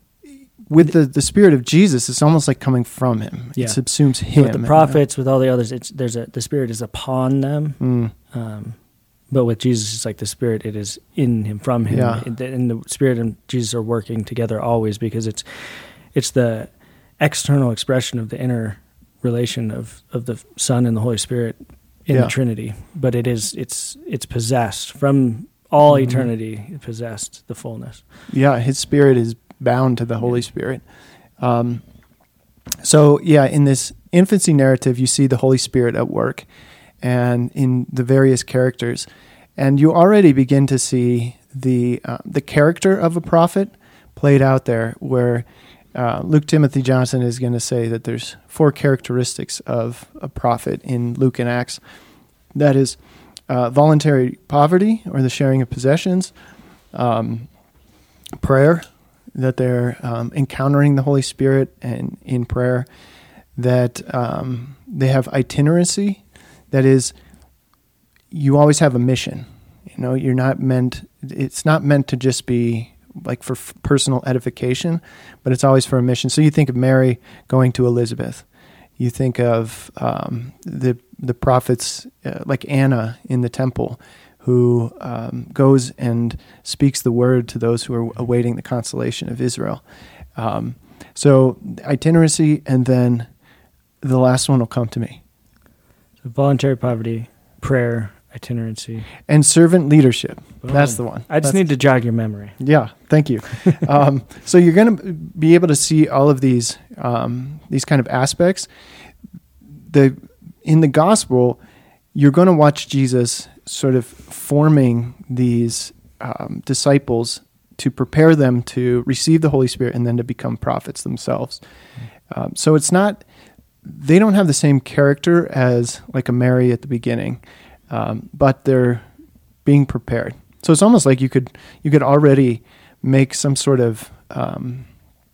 with the, the Spirit of Jesus, it's almost like coming from Him. Yeah. It subsumes Him. With the prophets, with all the others, it's there's a the Spirit is upon them. Mm. Um, but with Jesus, it's like the Spirit, it is in him, from him. Yeah. And the, and the Spirit and Jesus are working together always, because it's it's the external expression of the inner relation of, of the Son and the Holy Spirit in Yeah. the Trinity. But it is it's it's possessed from all Mhm. eternity, possessed the fullness. Yeah, His Spirit is bound to the Holy Spirit. Um, so, yeah, in this infancy narrative, you see the Holy Spirit at work, and in the various characters, and you already begin to see the uh, the character of a prophet played out there, where uh, Luke Timothy Johnson is going to say that there's four characteristics of a prophet in Luke and Acts. That is uh, voluntary poverty, or the sharing of possessions, um, prayer, that they're um, encountering the Holy Spirit and in prayer, that um, they have itinerancy. That is, you always have a mission. You know, you're not meant, it's not meant to just be like for f- personal edification, but it's always for a mission. So you think of Mary going to Elizabeth. You think of um, the the prophets uh, like Anna in the temple, who um, goes and speaks the word to those who are awaiting the consolation of Israel. Um, so itinerancy, and then the last one will come to me. So voluntary poverty, prayer, itinerancy. And servant leadership. Boom. That's the one. I just That's- need to jog your memory. Yeah, thank you. um, so you're going to be able to see all of these um, these kind of aspects. The in the gospel, you're going to watch Jesus sort of forming these um, disciples to prepare them to receive the Holy Spirit and then to become prophets themselves. Um, so it's not, they don't have the same character as like a Mary at the beginning, um, but they're being prepared. So it's almost like you could you could already make some sort of, um,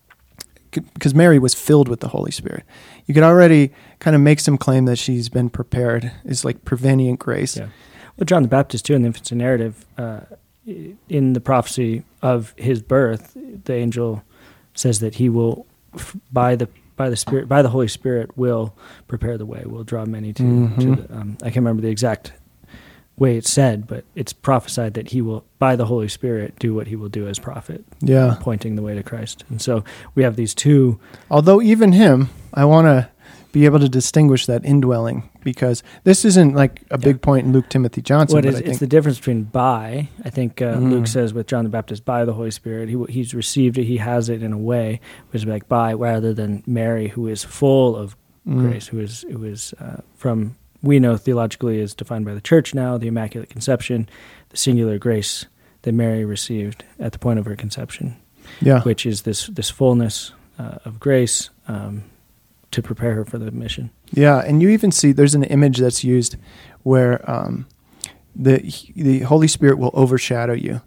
because Mary was filled with the Holy Spirit. You could already kind of make some claim that she's been prepared. It's like prevenient grace. Yeah. Well, John the Baptist, too, in the infancy narrative, uh, in the prophecy of his birth, the angel says that he will, f- by the by the Spirit, by the Holy Spirit, will prepare the way, will draw many to. Mhm. to the, um, I can't remember the exact way it's said, but it's prophesied that he will, by the Holy Spirit, do what he will do as prophet, Yeah. pointing the way to Christ. And so we have these two. Although even him, I want to be able to distinguish that indwelling, because this isn't like a big point in Luke Timothy Johnson. What but is I it's think, the difference between by. I think uh, Mm. Luke says with John the Baptist, by the Holy Spirit, he he's received it, he has it in a way, which is like by, rather than Mary, who is full of Mm. grace, who is who is uh, from, we know theologically is defined by the church now, the Immaculate Conception, the singular grace that Mary received at the point of her conception, yeah, which is this this fullness uh, of grace um, to prepare her for the mission. yeah, and you even see there's an image that's used where um, the the Holy Spirit will overshadow you.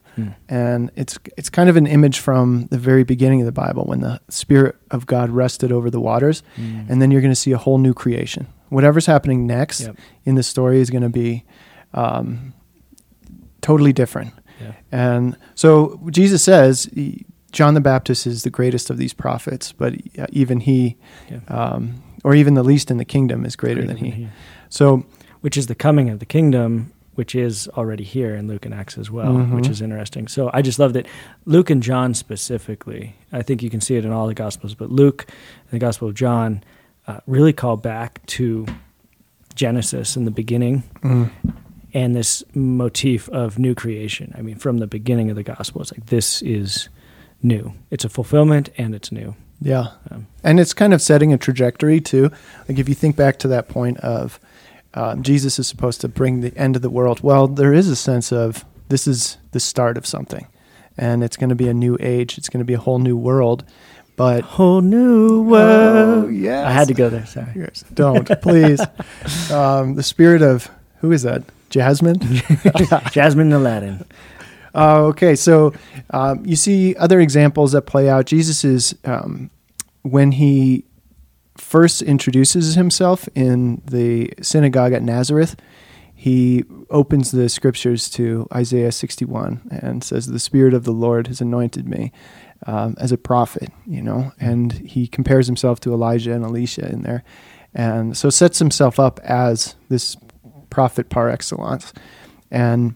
Hmm. And it's it's kind of an image from the very beginning of the Bible when the Spirit of God rested over the waters. Mm. And then you're going to see a whole new creation. Whatever's happening next Yep. in the story is going to be um, totally different. Yeah. And so Jesus says he- John the Baptist is the greatest of these prophets, but even he, Yeah. um, or even the least in the kingdom, is greater, than he. So, Which is the coming of the kingdom, which is already here in Luke and Acts as well, Mhm. which is interesting. So I just love that Luke and John specifically, I think you can see it in all the Gospels, but Luke and the Gospel of John uh, really call back to Genesis in the beginning mm, and this motif of new creation. I mean, from the beginning of the Gospel, it's like this is new. It's a fulfillment and it's new. yeah. Um, And it's kind of setting a trajectory, too. Like if you think back to that point of um, Jesus is supposed to bring the end of the world, well, there is a sense of this is the start of something. And it's going to be a new age. It's going to be a whole new world. But whole new world. Oh, yes. I had to go there. Sorry. Yes, don't, please. Um, the spirit of, who is that? Jasmine? Jasmine and Aladdin. Uh, okay, so um, you see other examples that play out. Jesus is, um, when he first introduces himself in the synagogue at Nazareth, he opens the scriptures to Isaiah sixty-one and says, the Spirit of the Lord has anointed me um, as a prophet, you know, and he compares himself to Elijah and Elisha in there. And so sets himself up as this prophet par excellence. And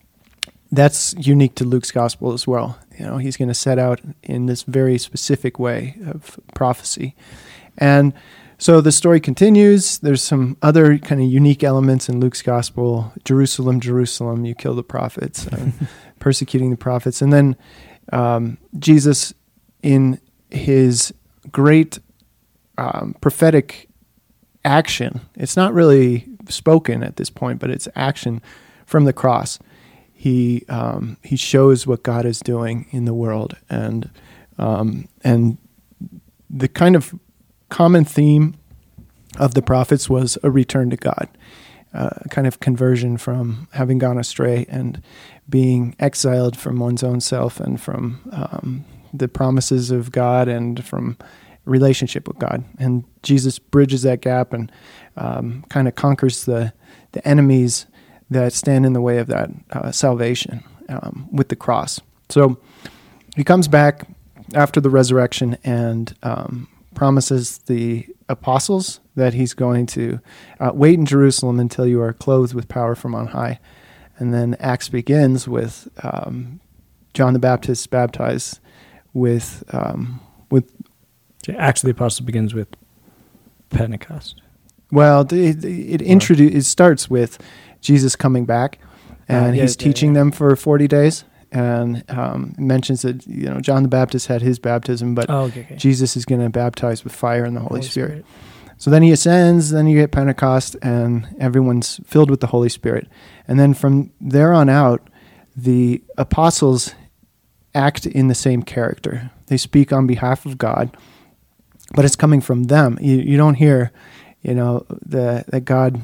that's unique to Luke's gospel as well. You know, he's going to set out in this very specific way of prophecy. And so the story continues. There's some other kind of unique elements in Luke's gospel. Jerusalem, Jerusalem, you kill the prophets, uh, persecuting the prophets. And then um, Jesus, in his great um, prophetic action, it's not really spoken at this point, but it's action from the cross. He um, he shows what God is doing in the world, and um, and the kind of common theme of the prophets was a return to God, uh, a kind of conversion from having gone astray and being exiled from one's own self and from um, the promises of God and from relationship with God. And Jesus bridges that gap and um, kind of conquers the the enemies that stand in the way of that uh, salvation um, with the cross. So he comes back after the resurrection and um, promises the apostles that he's going to uh, wait in Jerusalem until you are clothed with power from on high. And then Acts begins with um, John the Baptist baptized with um, with. Acts of the Apostles begins with Pentecost. Well, it, it, introdu- it starts with Jesus coming back, and Uh, yeah, he's yeah, teaching yeah. them for forty days, and um, mentions that you know John the Baptist had his baptism, but Oh, okay. okay. Jesus is going to baptize with fire and the Holy, Spirit. So then he ascends, then you get Pentecost, and everyone's filled with the Holy Spirit. And then from there on out, the apostles act in the same character. They speak on behalf of God, but it's coming from them. You, you don't hear, you know, the, that God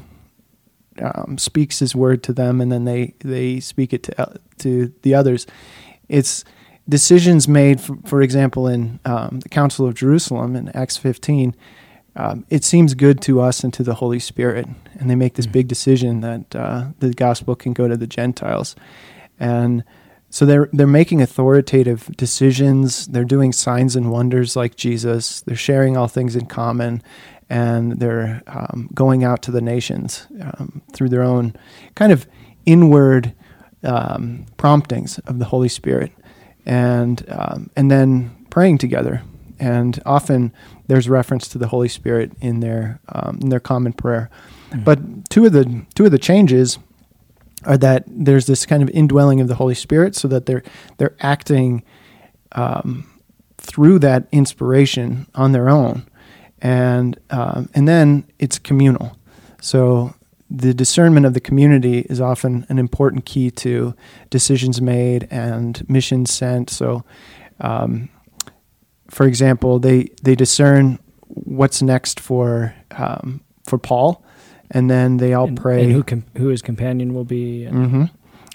um, speaks his word to them and then they, they speak it to, to the others. It's decisions made, for, for example, in um, the Council of Jerusalem in Acts fifteen. Um, it seems good to us and to the Holy Spirit. And they make this big decision that uh, the gospel can go to the Gentiles. And so they're they're making authoritative decisions. They're doing signs and wonders like Jesus. They're sharing all things in common. And they're um, going out to the nations um, through their own kind of inward um, promptings of the Holy Spirit. And um, and then praying together. And often there's reference to the Holy Spirit in their um, in their common prayer. Mm-hmm. But two of the two of the changes are that there's this kind of indwelling of the Holy Spirit, so that they're they're acting um, through that inspiration on their own, and um, and then it's communal. So the discernment of the community is often an important key to decisions made and missions sent. So. Um, For example, they, they discern what's next for um, for Paul, and then they all and, pray. And who com- who his companion will be. And Mm-hmm.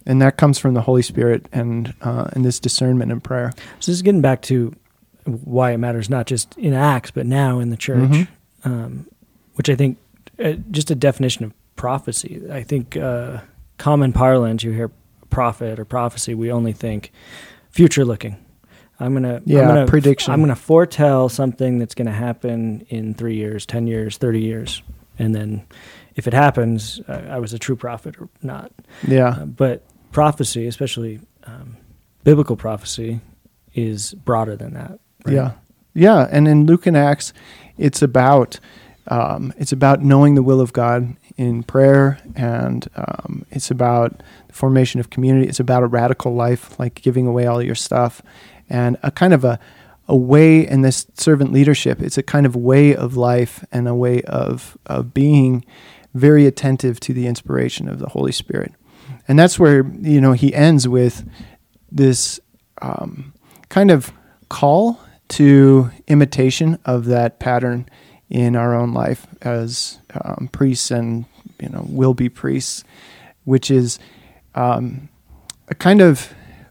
and that comes from the Holy Spirit and uh, and this discernment and prayer. So this is getting back to why it matters, not just in Acts, but now in the church, Mm-hmm. um, which I think uh, just a definition of prophecy. I think uh, common parlance, you hear prophet or prophecy, we only think future looking. I'm gonna Yeah, I'm gonna, prediction. I'm gonna foretell something that's gonna happen in three years, ten years, thirty years, and then if it happens, uh, I was a true prophet or not. Yeah, Uh, but prophecy, especially um, biblical prophecy, is broader than that. Right? yeah, yeah. And in Luke and Acts, it's about um, it's about knowing the will of God in prayer, and um, it's about the formation of community. It's about a radical life, like giving away all your stuff, and a kind of a a way in this servant leadership. It's a kind of way of life and a way of of being very attentive to the inspiration of the Holy Spirit. And that's where, you know, he ends with this um, kind of call to imitation of that pattern in our own life as um, priests and, you know, will be priests, which is um, a kind of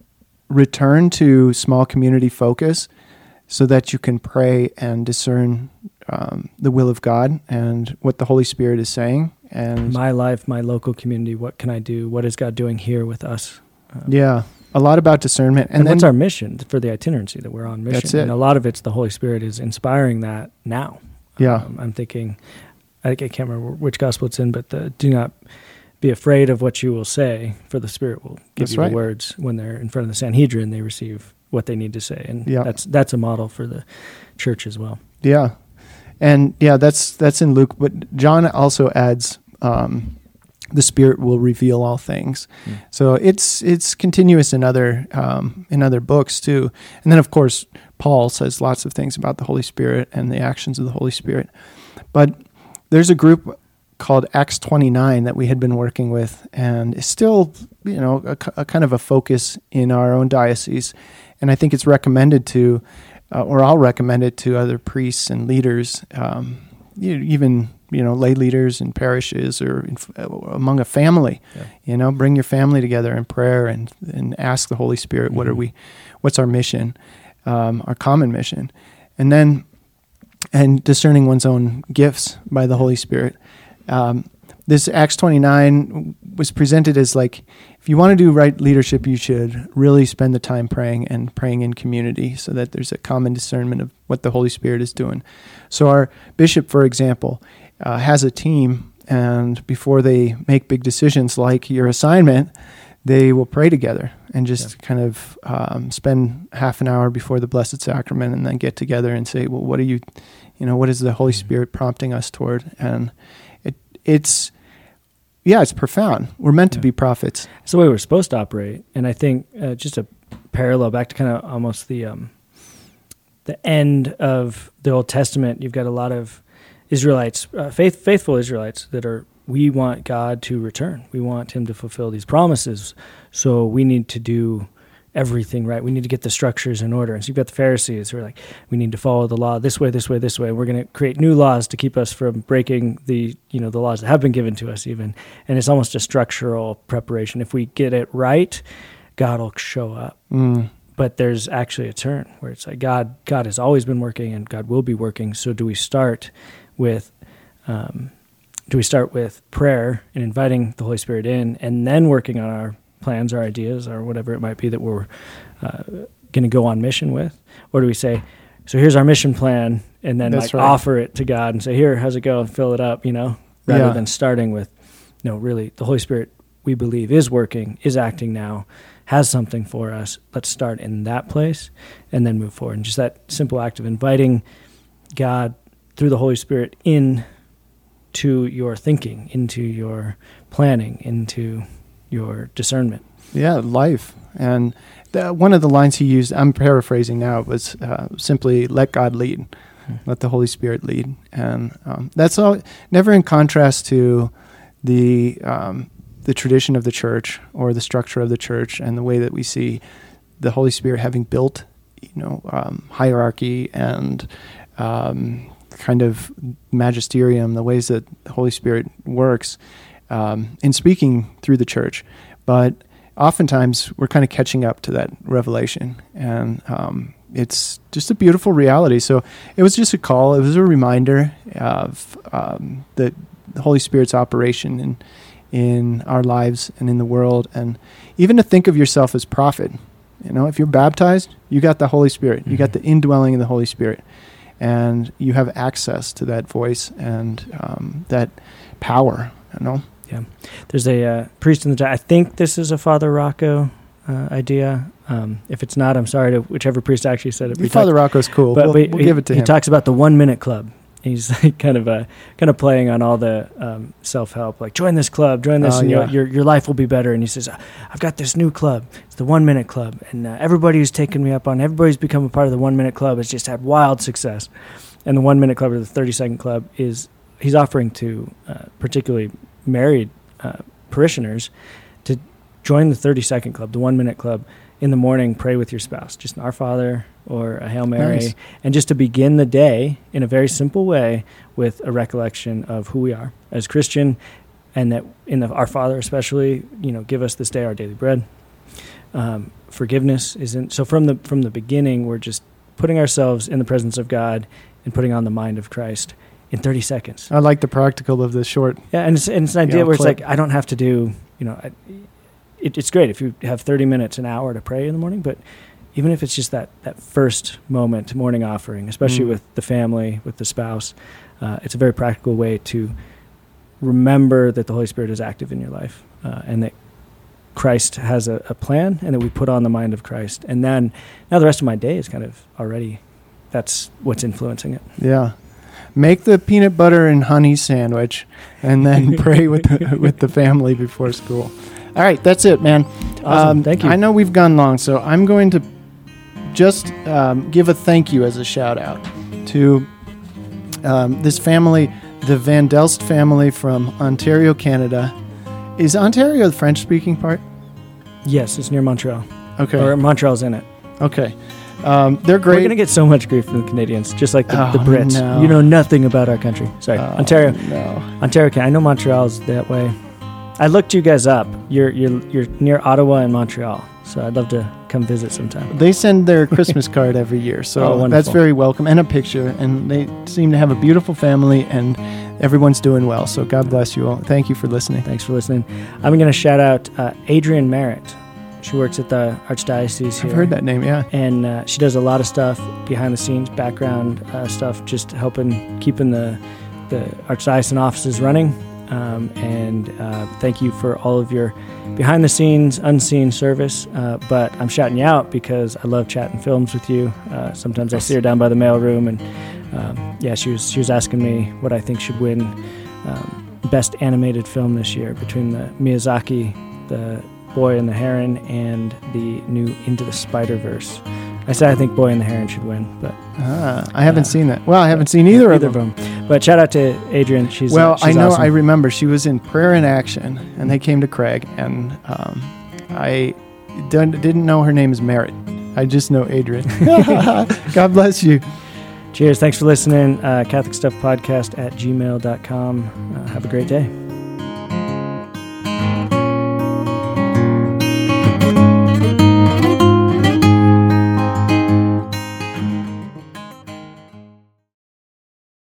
return to small community focus so that you can pray and discern um, the will of God and what the Holy Spirit is saying. And My life, my local community, what can I do? What is God doing here with us? Um, yeah, a lot about discernment. And, And, then what's our mission for the itinerancy that we're on mission? That's it. And a lot of it's the Holy Spirit is inspiring that now. Yeah. Um, I'm thinking, I, I can't remember which gospel it's in, but the, do not be afraid of what you will say, for the Spirit will give That's you right. the words. When they're in front of the Sanhedrin, they receive what they need to say. And Yeah. that's that's a model for the church as well. Yeah, and yeah, that's that's in Luke. But John also adds, um, the Spirit will reveal all things. Mm. So it's it's continuous in other um, in other books too. And then of course Paul says lots of things about the Holy Spirit and the actions of the Holy Spirit. But there's a group called Acts twenty-nine that we had been working with, and it's still, you know, a, a kind of a focus in our own diocese. And I think it's recommended to, uh, or I'll recommend it to other priests and leaders, um, you, even, you know, lay leaders in parishes or in, uh, among a family. Yeah. You know, bring your family together in prayer and, and ask the Holy Spirit, what are we, what's our mission, um, our common mission, and then and discerning one's own gifts by the Holy Spirit. Um, this Acts twenty-nine was presented as like, if you want to do right leadership, you should really spend the time praying and praying in community so that there's a common discernment of what the Holy Spirit is doing. So our bishop, for example, uh, has a team, and before they make big decisions like your assignment, they will pray together and just Yeah. kind of um, spend half an hour before the Blessed Sacrament and then get together and say, well, what are you, you know, what is the Holy Spirit prompting us toward? And it it's, yeah, it's profound. We're meant to Yeah. be prophets. It's the way we're supposed to operate. And I think uh, just a parallel back to kind of almost the um, the end of the Old Testament, you've got a lot of Israelites, uh, faith, faithful Israelites that are, we want God to return. We want him to fulfill these promises. So we need to do everything right. We need to get the structures in order. And so you've got the Pharisees who are like, we need to follow the law this way, this way, this way. We're going to create new laws to keep us from breaking the, you know, the laws that have been given to us even. And it's almost a structural preparation. If we get it right, God will show up. Mm. But there's actually a turn where it's like God, God has always been working and God will be working. So do we start with, um, do we start with prayer and inviting the Holy Spirit in, and then working on our plans, our ideas, or whatever it might be that we're uh, going to go on mission with? Or do we say, so here's our mission plan, and then That's like right. offer it to God and say, here, how's it go, and fill it up, you know, rather Yeah. than starting with, no, really, the Holy Spirit, we believe, is working, is acting now, has something for us. Let's start in that place and then move forward. And just that simple act of inviting God through the Holy Spirit in to your thinking, into your planning, into your discernment. Yeah, life. And the, one of the lines he used, I'm paraphrasing now, was uh, simply, let God lead. Let the Holy Spirit lead. And um, that's all, never in contrast to the um, the tradition of the church or the structure of the church and the way that we see the Holy Spirit having built, you know, um, hierarchy and um, kind of magisterium, the ways that the Holy Spirit works um, in speaking through the church. But oftentimes we're kind of catching up to that revelation, and um, it's just a beautiful reality. So it was just a call. It was a reminder of um, the, the Holy Spirit's operation in in our lives and in the world, and even to think of yourself as prophet. You know, if you're baptized, you got the Holy Spirit. Mm-hmm. You got the indwelling of the Holy Spirit, and you have access to that voice and um, that power. You know. Yeah, there's a uh, priest in the. I think this is a Father Rocco uh, idea. Um, if it's not, I'm sorry to whichever priest actually said it. Father talk, Rocco's cool, but we'll, we, we'll he, give it to he him. He talks about the one minute club. He's like kind of a kind of playing on all the um, self help, like join this club, join this, oh, and yeah. your, your your life will be better. And he says, I've got this new club. It's the one minute club, and uh, everybody who's taken me up on, everybody's become a part of the one minute club has just had wild success. And the one minute club or the thirty second club is he's offering to uh, particularly married uh, parishioners to join the thirty second club, the one minute club. In the morning, pray with your spouse, just an Our Father or a Hail Mary, nice. And just to begin the day in a very simple way with a recollection of who we are as Christian, and that in the Our Father especially, you know, give us this day our daily bread. Um, forgiveness isn't so from the from the beginning. We're just putting ourselves in the presence of God and putting on the mind of Christ in thirty seconds. I like the practical of this short. Yeah, and it's, and it's an idea you know, where clip. it's like I don't have to do, you know. I, It, it's great if you have thirty minutes, an hour to pray in the morning, but even if it's just that, that first moment, morning offering, especially mm. with the family, with the spouse, uh, it's a very practical way to remember that the Holy Spirit is active in your life uh, and that Christ has a, a plan and that we put on the mind of Christ. And then now the rest of my day is kind of already, that's what's influencing it. Yeah. Make the peanut butter and honey sandwich and then pray with the, with the family before school. All right, that's it, man. Awesome. Um, thank you. I know we've gone long, so I'm going to just um, give a thank you as a shout out to um, this family, the Van Delst family from Ontario, Canada. Is Ontario the French-speaking part? Yes, it's near Montreal. Okay. Or Montreal's in it. Okay. Um, they're great. We're going to get so much grief from the Canadians, just like the, oh, the Brits. No. You know nothing about our country. Sorry. Oh, Ontario. No. Ontario, I know Montreal's that way. I looked you guys up. You're you're you're near Ottawa and Montreal, so I'd love to come visit sometime. They send their Christmas card every year, so oh, that's very welcome, and a picture. And they seem to have a beautiful family, and everyone's doing well. So God bless you all. Thank you for listening. Thanks for listening. I'm going to shout out uh, Adrienne Merritt. She works at the Archdiocese here. I've heard that name, yeah. And uh, she does a lot of stuff behind the scenes, background uh, stuff, just helping keeping the the Archdiocesan offices running. Um, and uh, thank you for all of your behind-the-scenes, unseen service. Uh, but I'm shouting you out because I love chatting films with you. Uh, sometimes I see her down by the mailroom, and um, yeah, she was she was asking me what I think should win um, best animated film this year between the Miyazaki, the Boy and the Heron, and the new Into the Spider-Verse. I said I think Boy and the Heron should win, but ah, I haven't uh, seen that. Well, I haven't seen either, either of them. of them. But shout out to Adrienne. She's well, uh, she's I know. awesome. I remember she was in Prayer in Action, and they came to Craig, and um, I don't, didn't know her name is Merritt. I just know Adrienne. God bless you. Cheers. Thanks for listening. Uh, Catholic Stuff Podcast at gmail dot com. Uh, have a great day.